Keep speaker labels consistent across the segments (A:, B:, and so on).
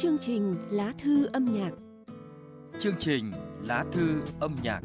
A: Chương trình Lá thư âm nhạc.
B: Chương trình Lá thư âm nhạc.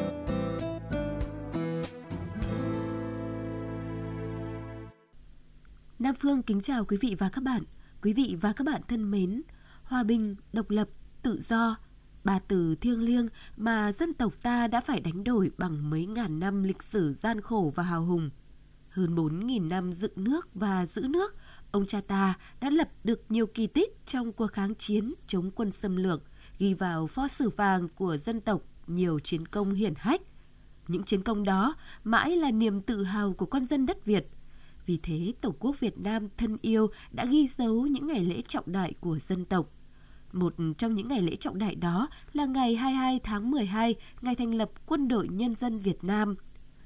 C: Nam Phương kính chào quý vị và các bạn. Quý vị và các bạn thân mến, hòa bình, độc lập, tự do, ba từ thiêng liêng mà dân tộc ta đã phải đánh đổi bằng mấy ngàn năm lịch sử gian khổ và hào hùng. Hơn 4.000 năm dựng nước và giữ nước, ông cha ta đã lập được nhiều kỳ tích trong cuộc kháng chiến chống quân xâm lược, ghi vào pho sử vàng của dân tộc nhiều chiến công hiển hách. Những chiến công đó mãi là niềm tự hào của con dân đất Việt. Vì thế, Tổ quốc Việt Nam thân yêu đã ghi dấu những ngày lễ trọng đại của dân tộc. Một trong những ngày lễ trọng đại đó là ngày 22 tháng 12, ngày thành lập Quân đội Nhân dân Việt Nam.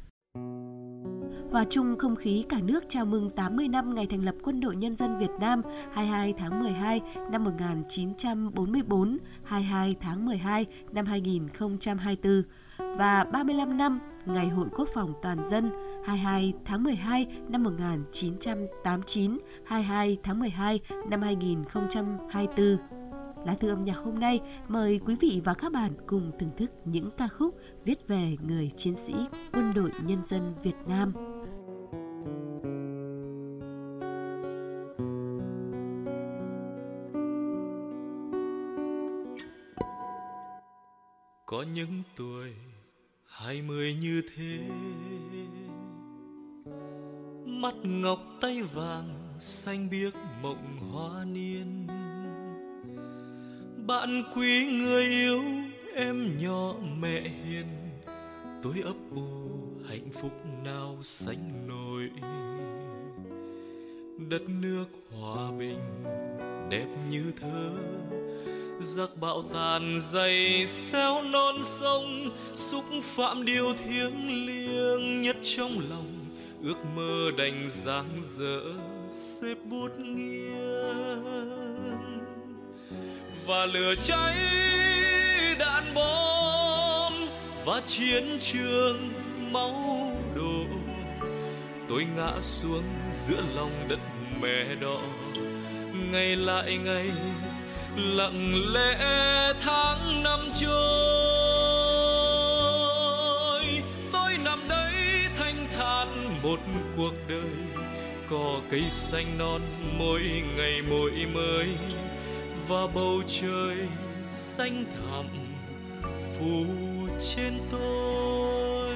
C: Hòa chung không khí cả nước chào mừng 80 năm ngày thành lập Quân đội Nhân dân Việt Nam 22 tháng 12 năm 1944, 22 tháng 12 năm 2024 và 35 năm Ngày Hội Quốc phòng Toàn dân 22 tháng 12 năm 1989, 22 tháng 12 năm 2024. Lá thư âm nhạc hôm nay mời quý vị và các bạn cùng thưởng thức những ca khúc viết về người chiến sĩ Quân đội Nhân dân Việt Nam.
D: Có những tuổi 20 như thế, mắt ngọc tay vàng xanh biếc mộng hoa niên. Bạn quý người yêu em nhỏ mẹ hiền, tôi ấp ủ hạnh phúc nào sánh nổi. Đất nước hòa bình đẹp như thơ, giặc bão tàn dày xéo non sông, xúc phạm điều thiêng liêng nhất trong lòng. Ước mơ đành dang dở xếp bút nghiêng, và lửa cháy đạn bom và chiến trường máu đổ. Tôi ngã xuống giữa lòng đất mẹ đỏ, ngày lại ngày lặng lẽ tháng năm trôi. Tôi nằm đấy thanh thản một cuộc đời, cỏ cây xanh non mỗi ngày mỗi mới, và bầu trời xanh thẳm phủ trên tôi.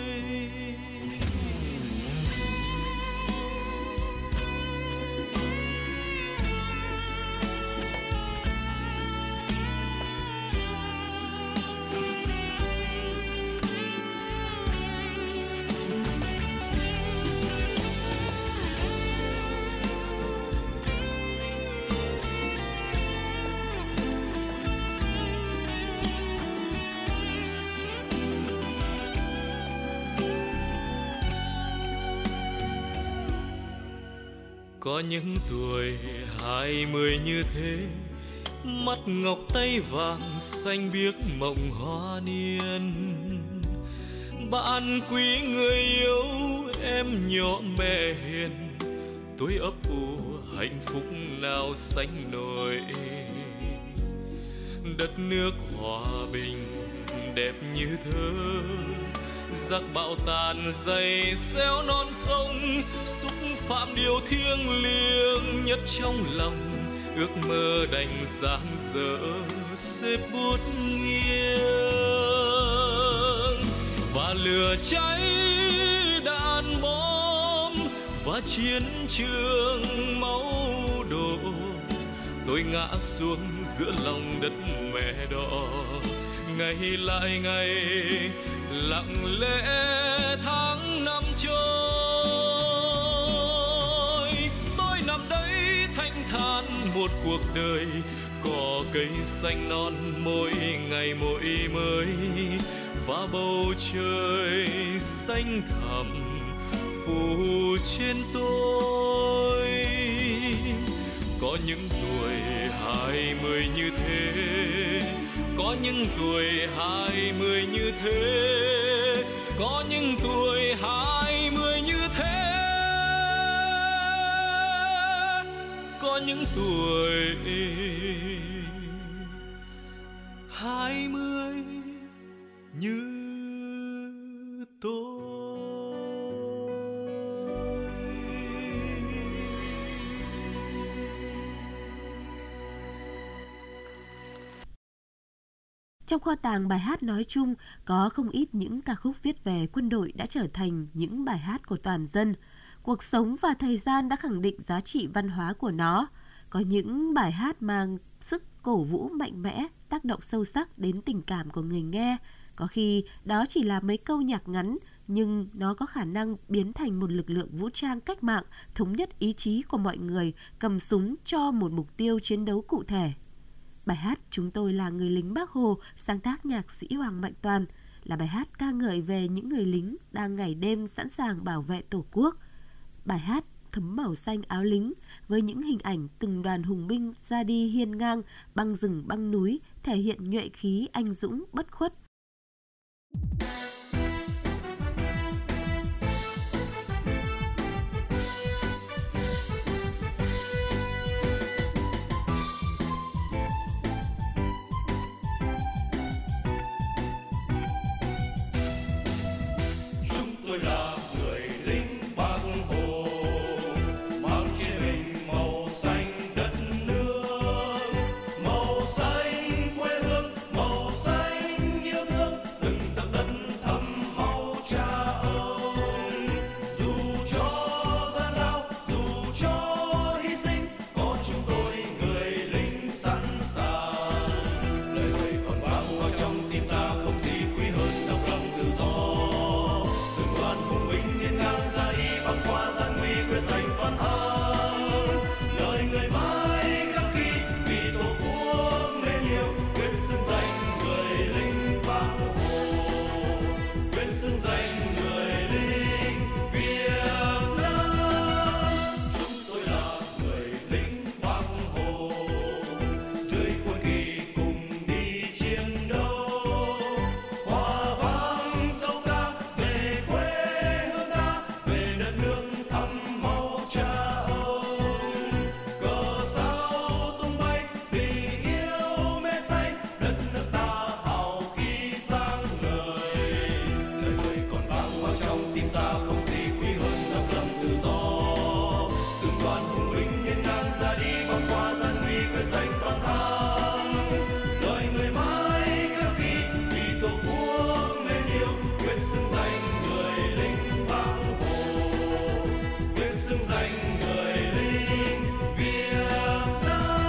D: Có những tuổi 20 như thế, mắt ngọc tay vàng xanh biếc mộng hoa niên. Bạn quý người yêu em nhỏ mẹ hiền, tôi ấp ủ hạnh phúc nào sánh nổi. Đất nước hòa bình đẹp như thơ, giặc bão tàn dày xéo non sông, xúc phạm điều thiêng liêng nhất trong lòng. Ước mơ đành dang dở xếp bút nghiêng, và lửa cháy đạn bom và chiến trường máu đổ. Tôi ngã xuống giữa lòng đất mẹ đỏ, ngày lại ngày lặng lẽ tháng năm trôi. Tôi nằm đấy thanh thản một cuộc đời, cỏ cây xanh non mỗi ngày mỗi mới, và bầu trời xanh thẳm phủ trên tôi. Có những tuổi 20 như thế, có những tuổi 20 như thế, có những tuổi 20 như thế, có những tuổi 20 như tôi.
C: Trong kho tàng bài hát nói chung, có không ít những ca khúc viết về quân đội đã trở thành những bài hát của toàn dân. Cuộc sống và thời gian đã khẳng định giá trị văn hóa của nó. Có những bài hát mang sức cổ vũ mạnh mẽ, tác động sâu sắc đến tình cảm của người nghe. Có khi đó chỉ là mấy câu nhạc ngắn, nhưng nó có khả năng biến thành một lực lượng vũ trang cách mạng, thống nhất ý chí của mọi người, cầm súng cho một mục tiêu chiến đấu cụ thể. Bài hát Chúng tôi là người lính Bác Hồ, sáng tác nhạc sĩ Hoàng Mạnh Toàn, là bài hát ca ngợi về những người lính đang ngày đêm sẵn sàng bảo vệ Tổ quốc. Bài hát thấm màu xanh áo lính với những hình ảnh từng đoàn hùng binh ra đi hiên ngang, băng rừng băng núi, thể hiện nhuệ khí anh dũng bất khuất.
D: Tôi là người lính Bác Hồ, mang trên mình màu xanh đất nước, màu xanh quê hương, màu xanh yêu thương, từng tấc đất thấm máu cha ông. Dù cho gian lao, dù cho hy sinh, có chúng tôi người lính sẵn sàng. Lời người còn vang vào trong tim ta, không gì quý hơn độc lập tự do. Ra đi băng qua gian nguy quyết giành toàn thắng, đời người mãi khắc ghi vì tổ quốc mến yêu, quyết xưng danh người lính Bác Hồ, quyết xưng danh người lính Việt Nam. Chúng tôi là người lính Bác Hồ, dưới quân kỳ cùng đi chiến đấu, hòa vang câu ca về quê cha ông. Cờ sao tung bay vì yêu mê say, đất nước ta hào khí sáng ngời. Lời người còn vang vào trong tim ta, không gì quý hơn độc lập tự do. Từng đoàn hùng binh hiên ngang ra đi băng qua gian nguy quyết giành toàn thắng. Lời người mãi khắc ghi vì tổ quốc mến yêu, quyết xưng danh người lính Bác Hồ, quyết xưng danh người lính Việt Nam.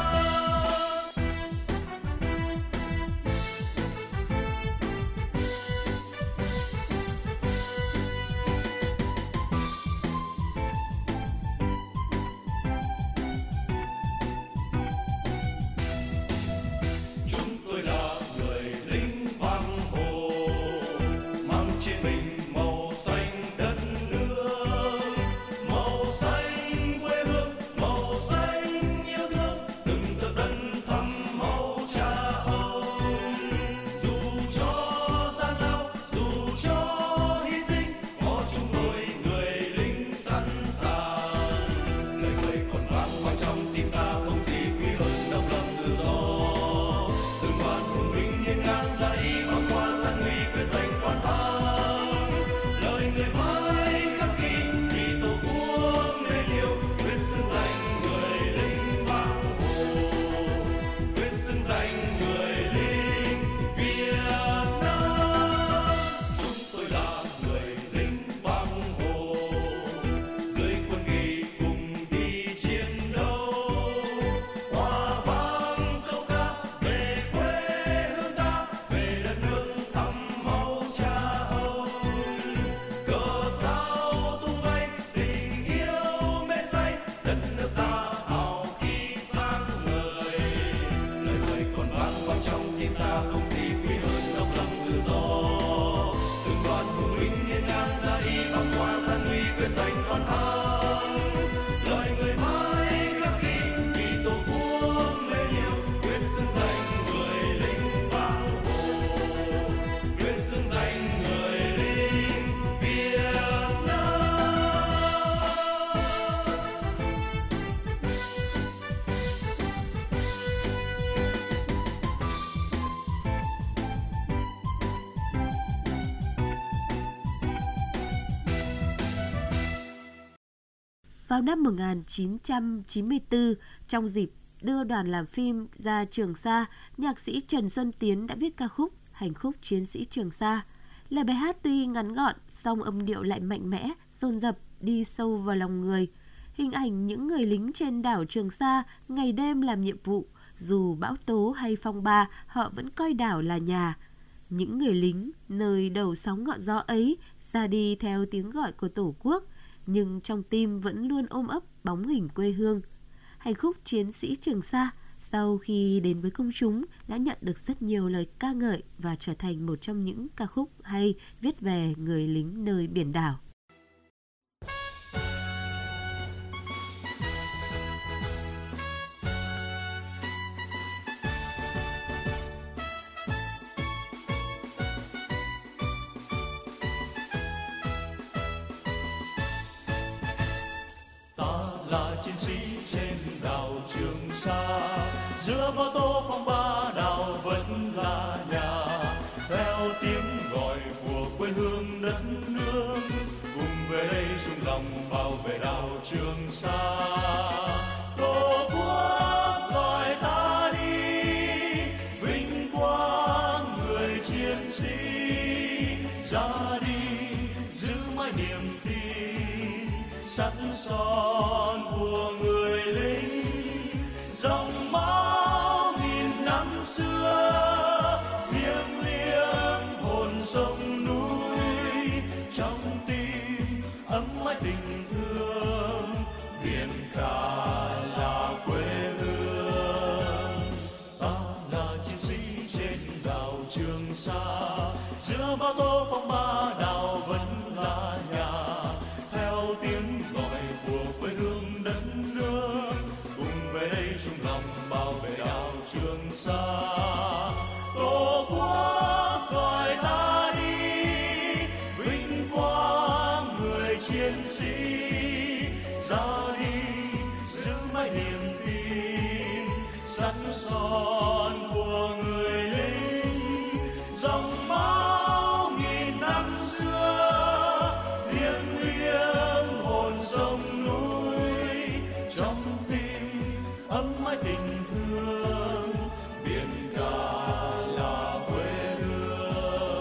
D: Chúng tôi là người lính Bác Hồ, mang trên mình màu xanh đất nước, màu xanh quê hương, màu xanh yêu thương, từng tấc đất thấm máu cha ông. Dù cho gian lao, dù cho hy sinh, có chúng tôi người lính sẵn sàng. Lời người còn vang vào trong tim ta, không gì quý hơn độc lập tự do. Từng đoàn hùng binh hiên ngang ra đi băng qua gian nguy quyết giành toàn thắng. Lời người mãi khắc ghi vì tổ quốc mến yêu, quyết xưng danh người lính Bác Hồ, quyết xưng danh người lính Việt Nam. Chúng tôi là người lính Bác Hồ, dưới quân kỳ
C: Vào năm 1994, trong dịp đưa đoàn làm phim ra Trường Sa, nhạc sĩ Trần Xuân Tiến đã viết ca khúc Hành khúc Chiến sĩ Trường Sa. Là bài hát tuy ngắn gọn, song âm điệu lại mạnh mẽ, dồn dập, đi sâu vào lòng người. Hình ảnh những người lính trên đảo Trường Sa ngày đêm làm nhiệm vụ, dù bão tố hay phong ba, họ vẫn coi đảo là nhà. Những người lính nơi đầu sóng ngọn gió ấy ra đi theo tiếng gọi của Tổ quốc, nhưng trong tim vẫn luôn ôm ấp bóng hình quê hương. Hành khúc Chiến sĩ Trường Sa sau khi đến với công chúng đã nhận được rất nhiều lời ca ngợi và trở thành một trong những ca khúc hay viết về người lính nơi biển đảo.
D: Giữa bão tố phong ba, đảo vẫn là nhà. Theo tiếng gọi của quê hương đất nước, cùng về đây chung lòng bảo vệ đảo Trường Sa. Tổ quốc gọi ta đi, vinh quang người chiến sĩ, ra đi giữ mãi niềm tin sắt son của người lính. Dòng máu nghìn năm xưa thiêng liêng hồn sông núi, trong tim ấm ái tình thương, biển cả là quê hương. Ta là chiến sĩ trên đảo Trường Sa, giữa bão tố phong ba, đảo vẫn là nhà. Theo tiếng gọi của quê hương đất nước, cùng về đây chung lòng bảo vệ đảo Trường Sa. Tổ quốc gọi ta đi, vinh quang người chiến sĩ, ra đi giữ mãi niềm tin sắt son của người lính. Dòng máu nghìn năm xưa thiêng liêng hồn sông núi, trong tim ấm ái tình thương, biển cả là quê hương.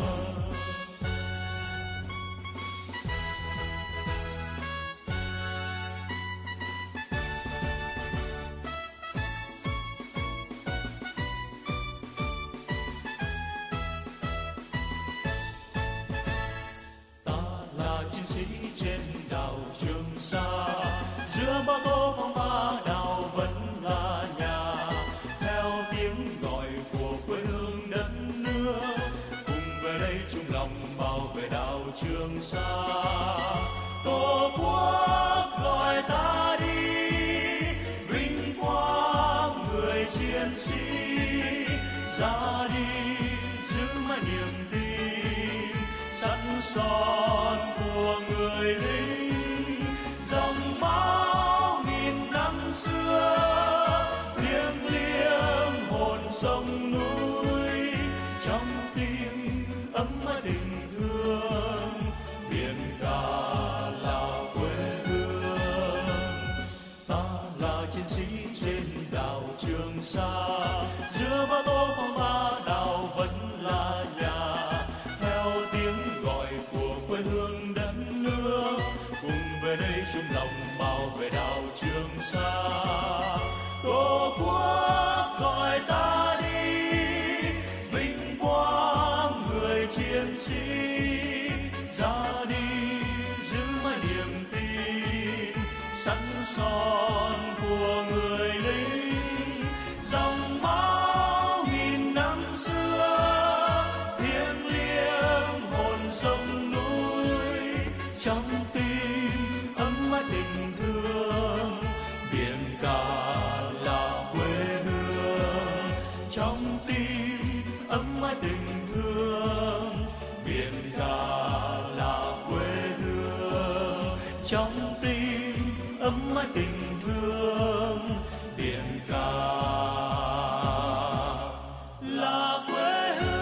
D: Ta là chiến sĩ trên đảo Trường Sa, giữa bão tố phong ba, đảo vẫn là nhà. Theo tiếng gọi của quê hương đất nước, cùng về đây chung lòng bảo vệ đảo Trường Sa. Tổ quốc gọi ta đi, vinh quang người chiến sĩ, ra đi giữ mãi niềm tin sắt son của người lính. Dòng máu nghìn năm xưa thiêng liêng hồn sông núi, trong tim ấm ái tình thương, biển cả là quê hương. Ta là chiến sĩ trên đảo Trường Sa, giữa bão tố phong ba, đảo vẫn là nhà. Theo tiếng gọi của quê hương đất nước, cùng về đây chung lòng bảo vệ đảo Trường Sa. Tổ quốc gọi ta đi, vinh quang người chiến sĩ, ra đi giữ mãi niềm tin sắt son của người lính. Dòng máu nghìn năm xưa thiêng liêng hồn sông núi, trong tim ấm ái tình thương, biển cả là quê hương. Trong tim ấm ái tình thương, biển cả là quê hương. Trong tim ấm ái tình thương, biển cả là quê hương.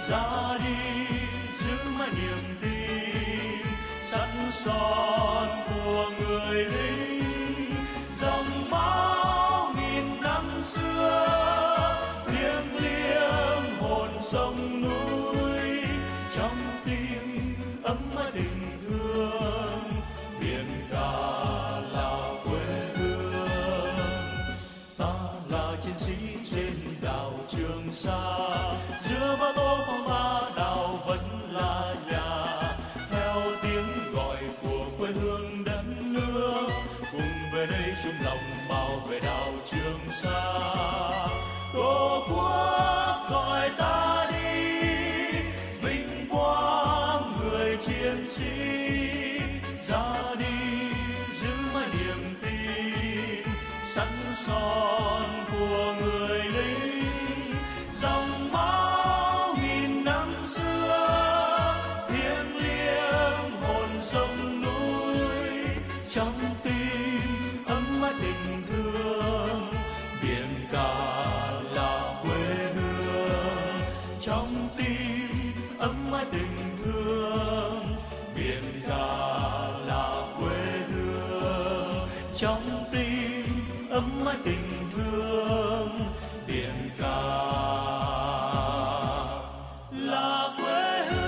D: ra đi giữ mãi niềm tin sắt son của người lính. Dòng máu nghìn năm xưa thiêng liêng hồn sông núi, trong tim ấm áp tình thương biển cả là quê hương. Ta là chiến sĩ trên đảo Trường Sa, giữa bao tố phong ba đảo vẫn là nhà. Theo tiếng gọi của quê hương đất nước, cùng về đây chung lòng bảo vệ đảo Trường Sa. Tổ quốc gọi ta đi, vinh quang người chiến sĩ. Ra đi giữ mãi niềm tin sắt son của người lính. Dòng máu nghìn năm xưa thiêng liêng hồn sông núi, trong tim ấm áp tình thương biển cả là quê hương. Trong tim ấm áp tình thương biển cả là quê hương. Trong tim ấm áp tình thương biển cả là quê hương.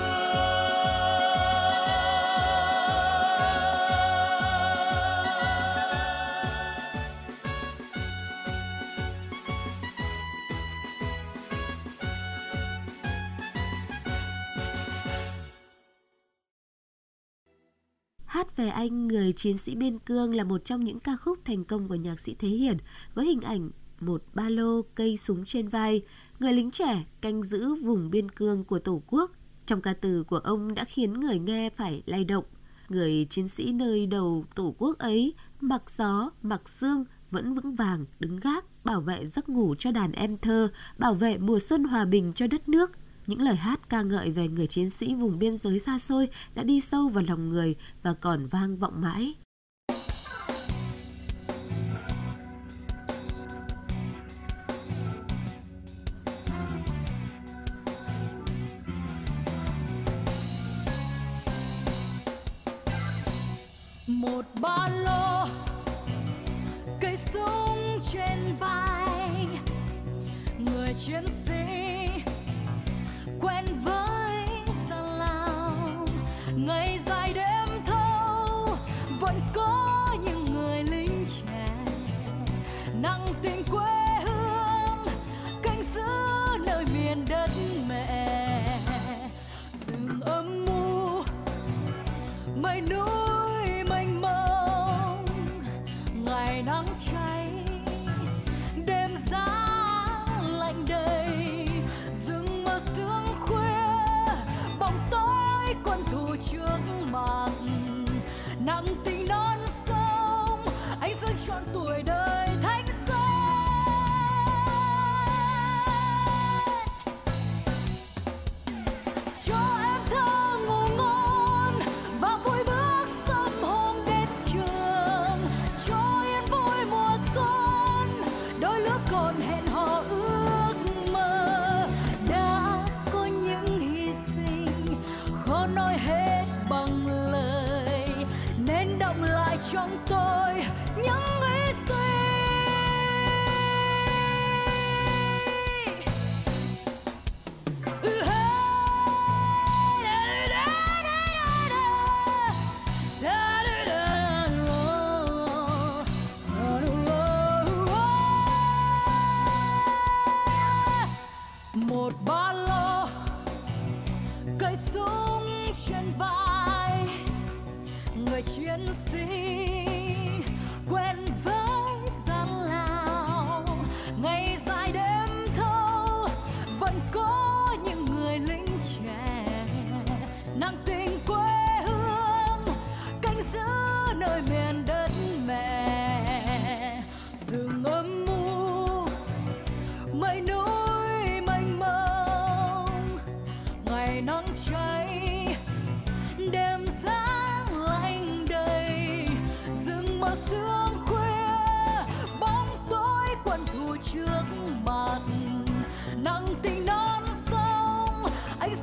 C: Hát về anh người chiến sĩ biên cương là một trong những ca khúc thành công của nhạc sĩ Thế Hiển, với hình ảnh một ba lô cây súng trên vai, người lính trẻ canh giữ vùng biên cương của Tổ quốc. Trong ca từ của ông đã khiến người nghe phải lay động. Người chiến sĩ nơi đầu Tổ quốc ấy mặc gió, mặc sương vẫn vững vàng đứng gác, bảo vệ giấc ngủ cho đàn em thơ, bảo vệ mùa xuân hòa bình cho đất nước. Những lời hát ca ngợi về người chiến sĩ vùng biên giới xa xôi đã đi sâu vào lòng người và còn vang vọng mãi.
E: Một ba lô cây súng trên vai, người chiến sĩ quen với gian lao. Ngày dài đêm thâu vẫn có những người lính trẻ nặng tình quê hương, canh giữ nơi miền đất mẹ. Rừng âm u mây núi mênh mông, ngày nắng cháy đêm giá lạnh đầy. Rừng mơ sương khuya bóng tối quân thù trước mặt, nặng tình non sông anh dâng trọn tuổi đời thanh xuân. Cho em thơ ngủ ngon và vui bước sớm hôm đến trường, cho yên vui mùa xuân đôi lứa còn hẹn hò ước mơ. Đã có những hy sinh khó nói hết bằng lời, nên động lại trong tôi những ý suy. Một ba lô cây súng trên vai, người chiến sĩ quen với gian lao. Ngày dài đêm thâu vẫn có những người lính trẻ nặng tình quê hương, canh giữ nơi miền đất mẹ. Rừng âm u mây núi mênh mông, ngày nắng cháy đêm giá lạnh đầy. Rừng mơ sương khuya bóng tối quân thù trước mặt, nặng tình non sông anh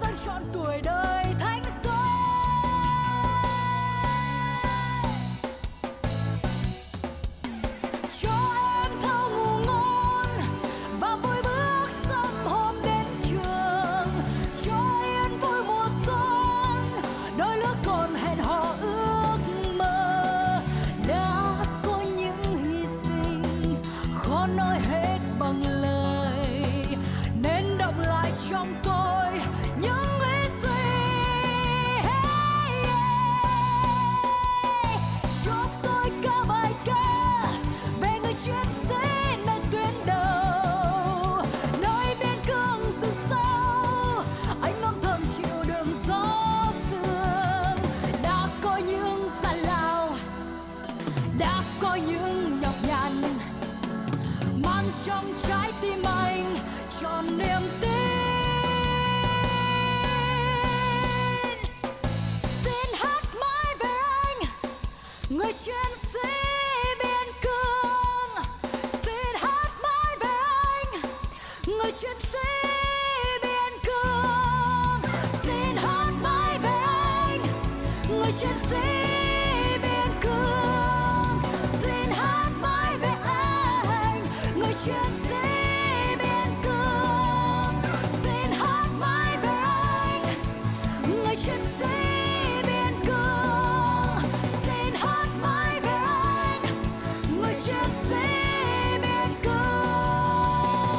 E: người chiến sĩ biên cương. Xin hát mãi về anh, người chiến sĩ biên cương. Xin hát mãi về anh, người chiến sĩ biên cương. Xin hát mãi về anh, người chiến sĩ biên cương. Xin hát mãi về anh, người chiến sĩ biên cương.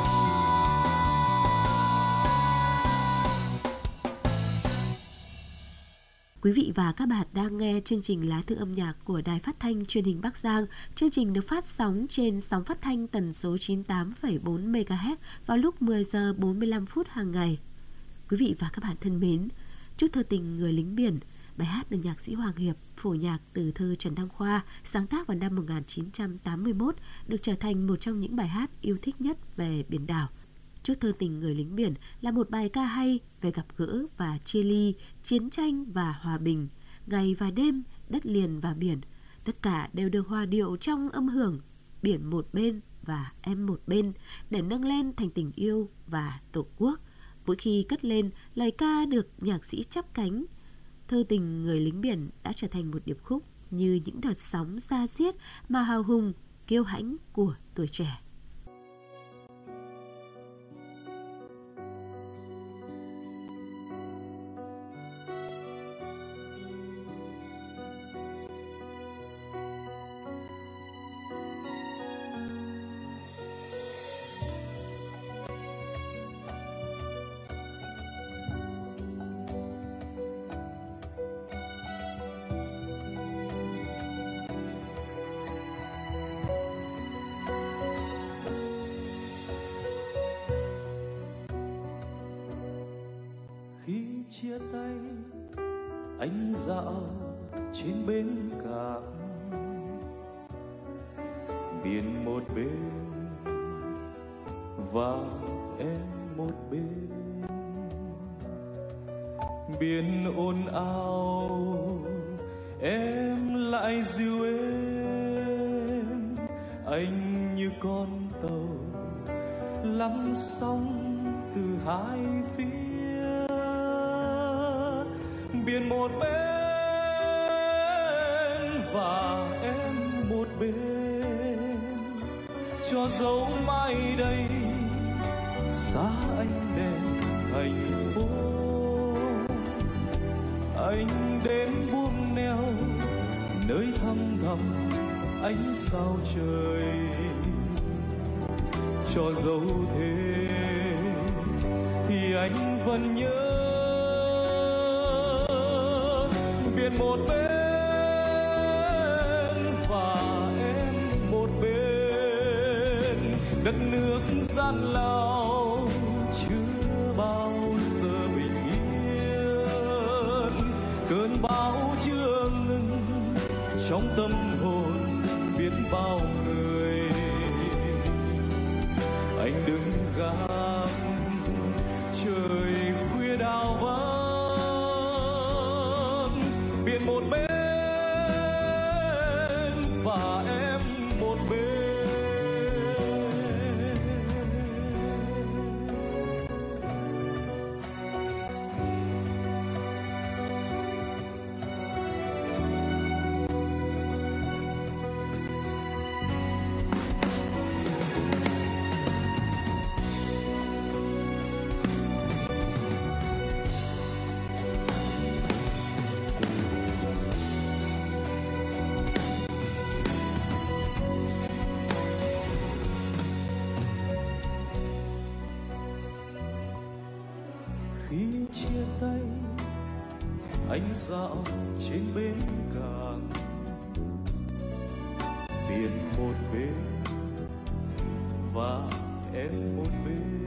C: Quý vị và các bạn đang nghe chương trình Lá thư âm nhạc của Đài Phát thanh Truyền hình Bắc Giang. Chương trình được phát sóng trên sóng phát thanh tần số 98,4 MHz vào lúc 10 giờ 45 phút hàng ngày. Quý vị và các bạn thân mến, Chút thơ tình người lính biển, bài hát được nhạc sĩ Hoàng Hiệp phổ nhạc từ thơ Trần Đăng Khoa, sáng tác vào năm 1981, được trở thành một trong những bài hát yêu thích nhất về biển đảo. Chút thơ tình người lính biển là một bài ca hay về gặp gỡ và chia ly, chiến tranh và hòa bình, ngày và đêm, đất liền và biển. Tất cả đều được hòa điệu trong âm hưởng biển một bên và em một bên để nâng lên thành tình yêu và tổ quốc. Mỗi khi cất lên, lời ca được nhạc sĩ chắp cánh. Thơ tình người lính biển đã trở thành một điệp khúc như những đợt sóng da diết mà hào hùng, kiêu hãnh của tuổi trẻ.
D: Khi chia tay anh dạo trên bến cảng, biển một bên và em một bên. Biển ồn ào em lại dịu êm, anh như con tàu lắng sóng từ hai phía. Biển một bên và em một bên, cho dấu mai đây xa anh đèn thành phố. Anh đến buông neo nơi thăm thẳm ánh sao trời, cho dấu thế thì anh vẫn nhớ. Biển một bên và em một bên, đất nước gian lao chưa bao giờ bình yên. Cơn bão chưa ngừng trong tâm hồn biết bao người. Anh đứng gác trời khuya đào vắng. Biển một bên và em một bên. Khi chia tay anh dạo trên bến cảng, biển một bên và em một bên.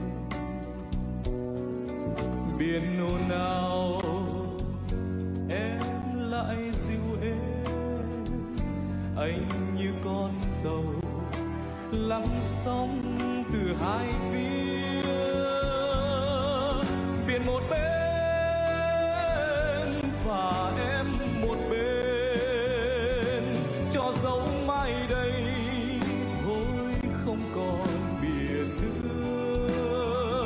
D: Biển ồn ào em lại dịu êm, anh như con tàu lắng sóng từ hai phía. Biển một bên và em một bên, cho dấu mai đây thôi không còn biển nữa.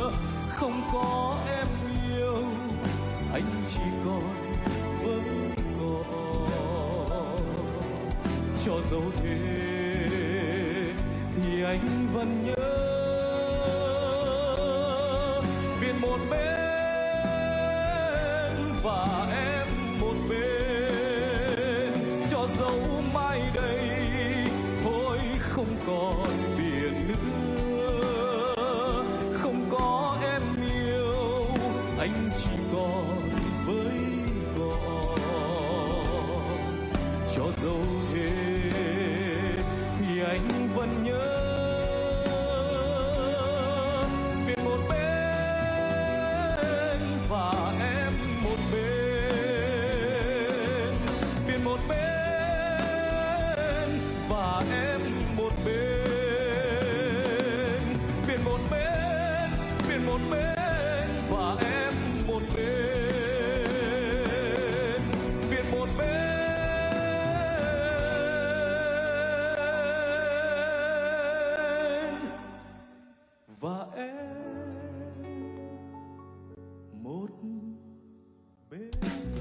D: dẫu thế thì anh vẫn nhớ. Biển một bên và em một bên, cho dẫu mai đây thôi không còn biển nữa, không có em yêu, anh chỉ còn với cỏ. Cho dẫu thế thì anh vẫn nhớ. Biển một bên và em một bên, biển một bên và em một bên, biển một bên, biển một bên và em một bên, biển một bên và em một bên.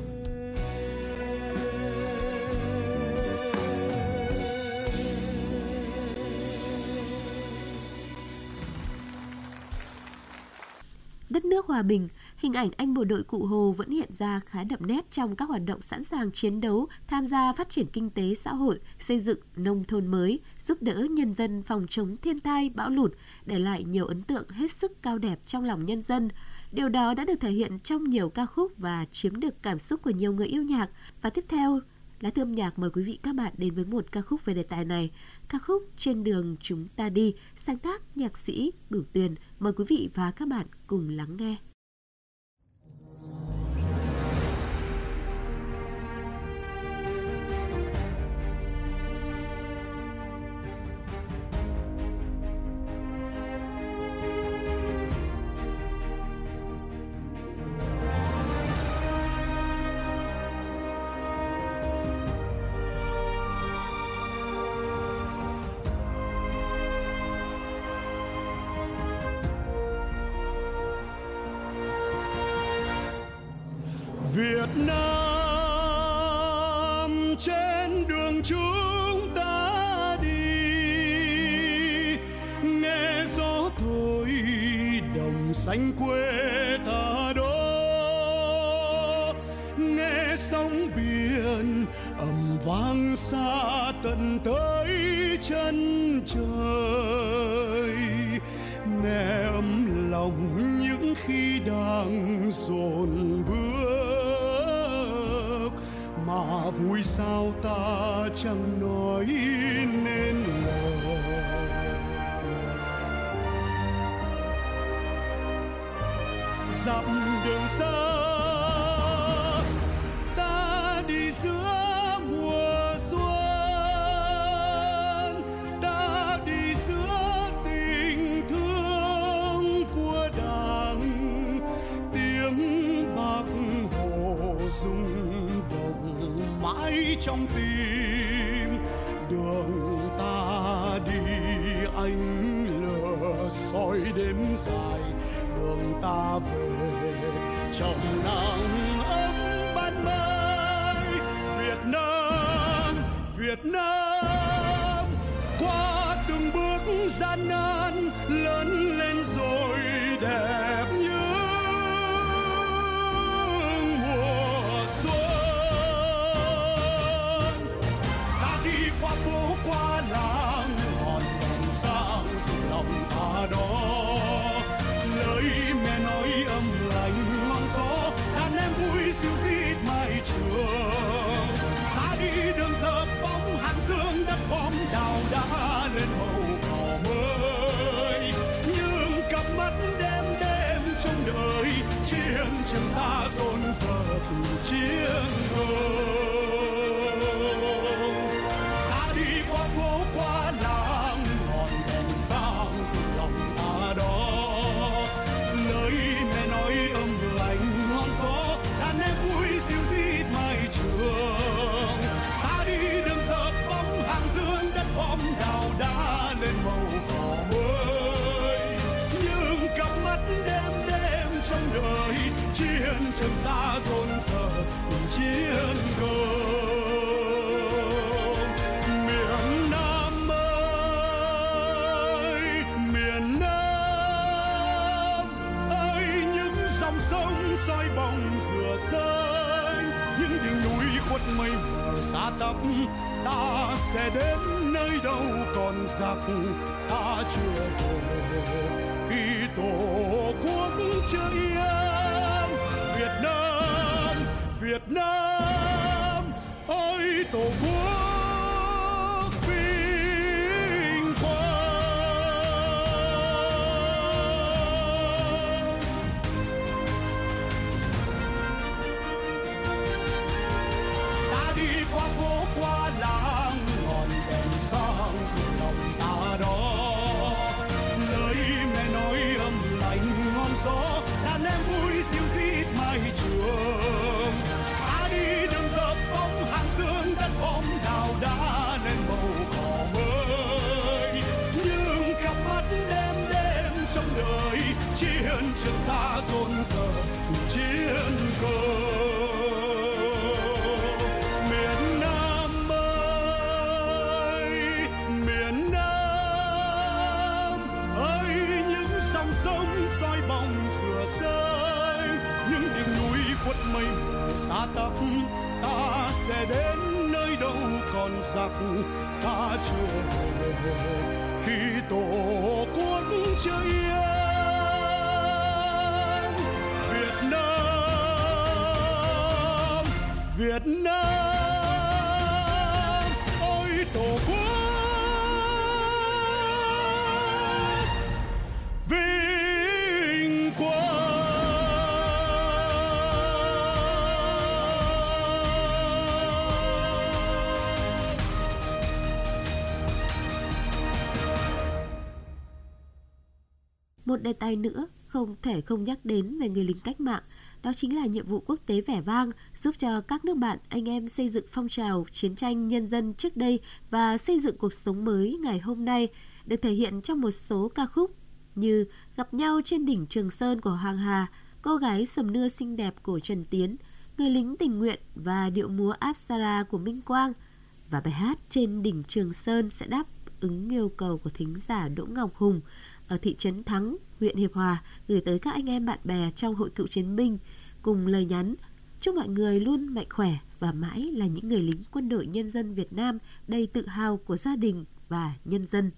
C: Đất nước hòa bình, hình ảnh anh bộ đội Cụ Hồ vẫn hiện ra khá đậm nét trong các hoạt động sẵn sàng chiến đấu, tham gia phát triển kinh tế xã hội, xây dựng nông thôn mới, giúp đỡ nhân dân phòng chống thiên tai, bão lụt, để lại nhiều ấn tượng hết sức cao đẹp trong lòng nhân dân. Điều đó đã được thể hiện trong nhiều ca khúc và chiếm được cảm xúc của nhiều người yêu nhạc. Và tiếp theo, Lá Thư âm nhạc mời quý vị các bạn đến với một ca khúc về đề tài này. Ca khúc Trên đường chúng ta đi, sáng tác nhạc sĩ Bửu Tuyền. Mời quý vị và các bạn cùng lắng nghe.
F: Việt Nam trên đường chúng ta đi, nghe gió thổi đồng xanh quê ta đó, nghe sóng biển ầm vang xa tận tới chân trời, nghe ấm lòng những khi đang dồn bước, mà vui sao ta chẳng nói nên lời. Dặm đường xa ta đi giữa mùa xuân, ta đi giữa tình thương của Đảng, tiếng Bác Hồ rung động mãi trong tim. Đường ta đi ánh lửa soi đêm dài, đường ta về trong nắng ấm ban mai. Việt Nam, Việt Nam, qua từng bước gian nan lớn lên rồi đẹp như mùa xuân. Ta đi qua phố qua làng, ngọn đèn sáng rực lòng ta đó. Lời mẹ nói âm lành ngon gió, đàn em vui xíu xít mái trường. Ta đi đường dợp bóng hàng dương, đất bom đào đá lên màu cỏ mới. Nhưng cặp mắt đêm đêm trong đời, chiến trường xa dồn dập chiến hồng. Ta đi qua phố qua làng, ngọn đèn sáng rực lòng ta đó. Lời mẹ nói âm lành ngon gió, đàn em vui xíu xít mái trường. Ta đi đường dợp bóng hàng dương, đất bom đào đá lên màu cỏ mới. Nhưng cặp mắt đêm đêm trong đời, chiến trường xa dồn dập chiến công. Miệng sửa xây. Những đỉnh núi khuất mây mờ xa tắp, ta sẽ đến nơi đâu còn giặc. Ta chưa về khi tổ quốc chưa yên. Việt Nam, Việt Nam ơi tổ quốc vinh quang. Ta đi qua phố qua làng, ngọn đèn sáng rực lòng ta đó. Lời mẹ nói âm lành ngon gió, đàn em vui dịu rít mái trường. Ta đi đường dập bóng hàng dương, đất bom đào đá lên màu cỏ mới. Nhưng cặp mắt đêm đêm trong đời, chiến trường xa rộn rợn chiến cờ. Miền Nam ơi, miền Nam ơi, những dòng sông soi bóng sửa xây. Những đỉnh núi khuất mây mờ xa tắp, ta sẽ đến nơi đâu còn giặc. Ta chưa về khi tổ quốc chưa yên. Việt Nam, Việt Nam ôi tổ quốc vinh quang.
C: Một đề tài nữa không thể không nhắc đến về người lính cách mạng, đó chính là nhiệm vụ quốc tế vẻ vang giúp cho các nước bạn, anh em xây dựng phong trào chiến tranh nhân dân trước đây và xây dựng cuộc sống mới ngày hôm nay, được thể hiện trong một số ca khúc như Gặp nhau trên đỉnh Trường Sơn của Hoàng Hà, Cô gái sầm nưa xinh đẹp của Trần Tiến, Người lính tình nguyện và điệu múa Apsara của Minh Quang. Và bài hát Trên đỉnh Trường Sơn sẽ đáp ứng yêu cầu của thính giả Đỗ Ngọc Hùng ở thị trấn Thắng, huyện Hiệp Hòa, gửi tới các anh em bạn bè trong Hội Cựu Chiến binh, cùng lời nhắn chúc mọi người luôn mạnh khỏe và mãi là những người lính quân đội nhân dân Việt Nam đầy tự hào của gia đình và nhân dân.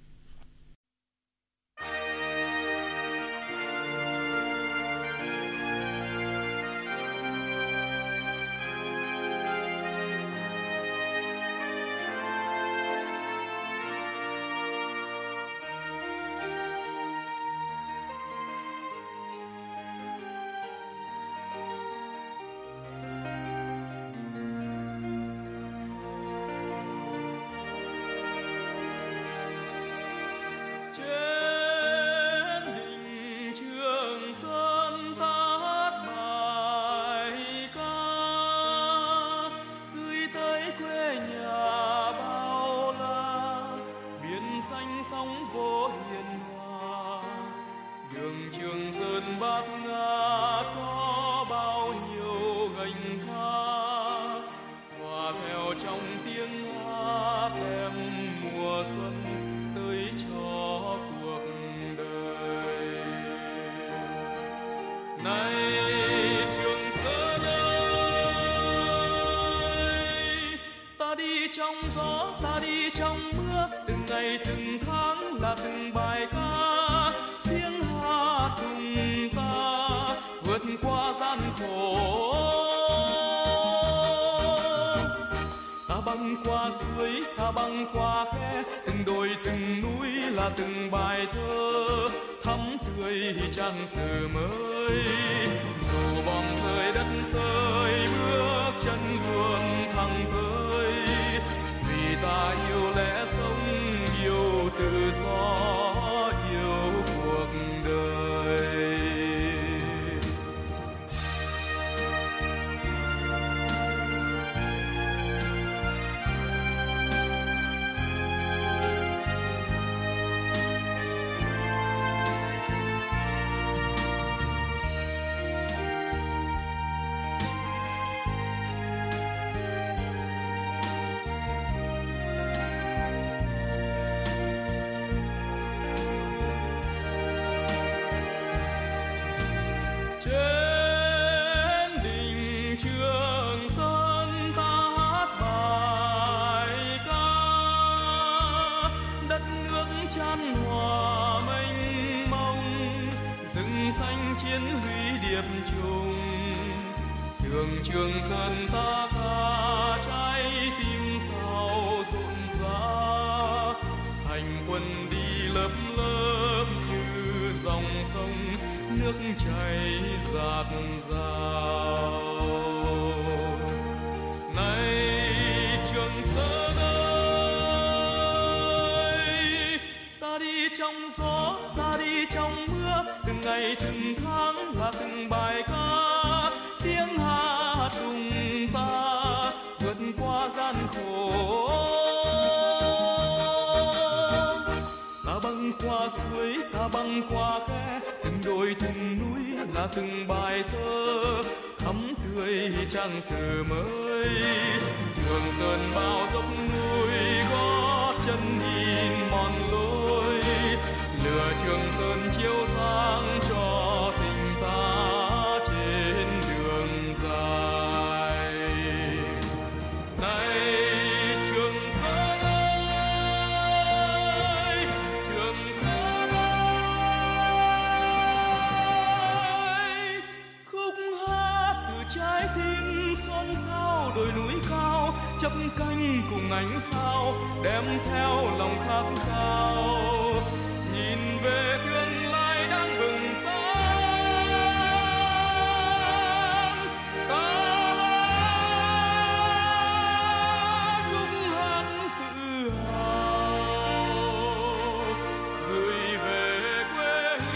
D: Trong gió ta đi trong mưa, từng ngày từng tháng là từng bài ca, tiếng hát cùng ta vượt qua gian khổ. Ta băng qua suối, ta băng qua khe, từng đồi từng núi là từng bài thơ thắm tươi trang sử mới. Dù bom rơi đất rơi, bước chân luôn thẳng tới, vì ta yêu lẽ sống, yêu tự do, yêu cuộc đời. chiến lũy điệp trùng. Trường Sơn ta ca trái tim sao rộn rã, hành quân đi lớp lớp như dòng sông nước chảy dạt dào. Này Trường Sơn ơi, ta đi trong gió, ta đi trong mưa, từng ngày từng tháng là từng bài ca, tiếng hát cùng ta vượt qua gian khổ. Ta băng qua suối, ta băng qua khe, từng đồi từng núi là từng bài thơ thắm tươi trang sử mới. Trường Sơn bao dốc núi gót chân nhìn mòn lối, lửa Trường Sơn chiếu sáng cho tình ta trên đường dài. Này Trường Sơn ơi, Trường Sơn ơi, khúc hát từ trái tim xôn xao đồi núi cao, chắp cánh cùng ánh sao đem theo lòng khát khao, nhìn về tương lai đang bừng sáng. Ta khúc hát tự hào gửi về quê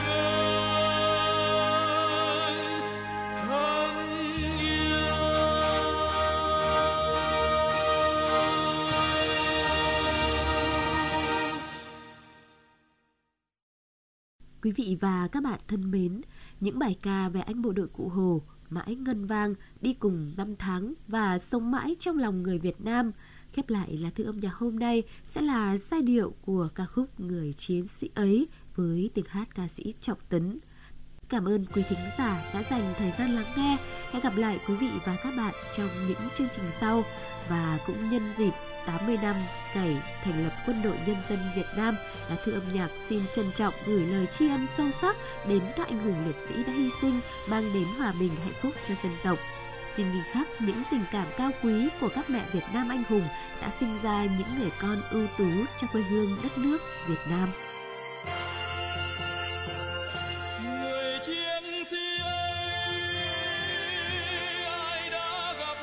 D: hương thân yêu.
C: Quý vị và các bạn thân mến, những bài ca về anh bộ đội Cụ Hồ mãi ngân vang đi cùng năm tháng và sống mãi trong lòng người Việt Nam. Khép lại lá thư âm nhạc hôm nay sẽ là giai điệu của ca khúc Người Chiến Sĩ Ấy với tiếng hát ca sĩ Trọng Tấn. Cảm ơn quý thính giả đã dành thời gian lắng nghe. Hẹn gặp lại quý vị và các bạn trong những chương trình sau. Và cũng nhân dịp 80 năm ngày thành lập Quân đội Nhân dân Việt Nam, lá thư âm nhạc xin trân trọng gửi lời tri ân sâu sắc đến các anh hùng liệt sĩ đã hy sinh, mang đến hòa bình hạnh phúc cho dân tộc. Xin ghi khắc những tình cảm cao quý của các mẹ Việt Nam anh hùng đã sinh ra những người con ưu tú cho quê hương đất nước Việt Nam.
D: Người chiến sĩ ấy, ai đã gặp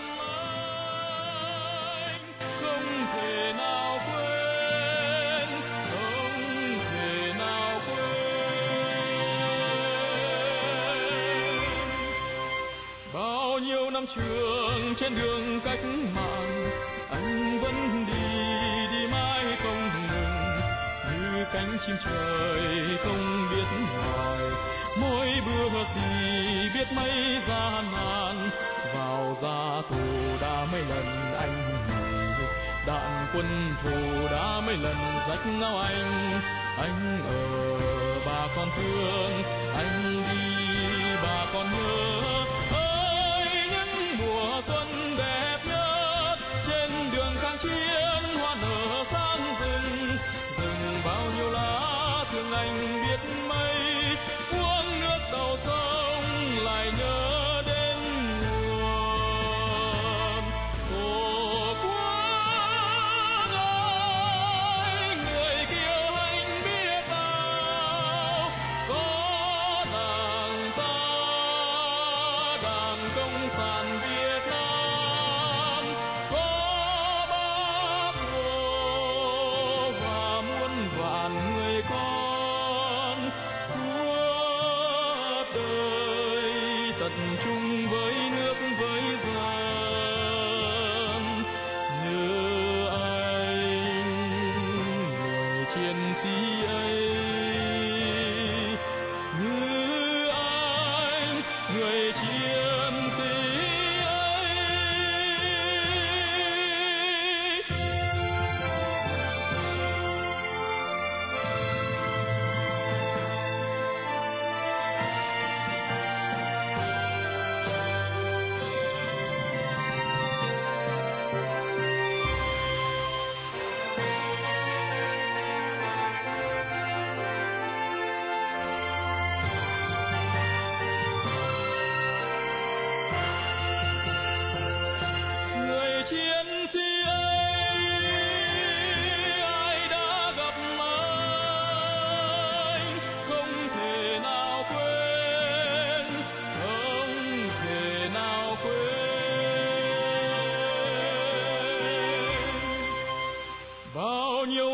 D: anh không thể nào quên, không thể nào quên. Bao nhiêu năm trường trên đường cách mạng, anh vẫn đi mãi không ngừng, như cánh chim trời không biết hoài. Mỗi bước đi biết mấy gian nan, vào ra tù đã mấy lần anh nhảy, đạn quân thù đã mấy lần rách áo anh ở bà con thương, anh đi bà con nhớ. Ơi những mùa xuân đẹp nhất, trên đường kháng chiến hoa nở sáng rừng, rừng bao nhiêu lá thương anh biết mấy, uống nước đầu sông lại nhớ đến nguồn. Tổ quốc ơi, người kiêu hãnh biết bao, có đảng ta, Đảng Cộng sản Việt Nam, có Bác Hồ và muôn vạn người con suốt đời tận chung với nước với dân. Như anh người chiến sĩ ấy, như anh người chiến sĩ ấy.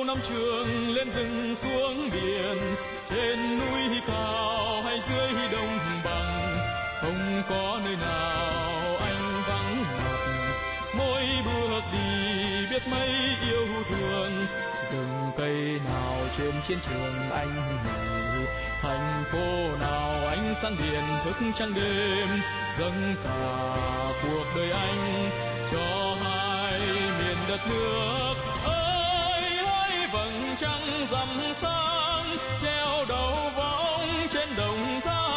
D: năm trường, lên rừng xuống biển, trên núi cao hay dưới đồng bằng, không có nơi nào anh vắng mặt. Mỗi bước đi biết mấy yêu thương, rừng cây nào trên chiến trường anh ngủ, thành phố nào anh sang biển thức trăng đêm, dâng cả cuộc đời anh cho hai miền đất nước. Ơi hỡi vầng trăng rằm sáng treo đầu võng trên đồng tháp.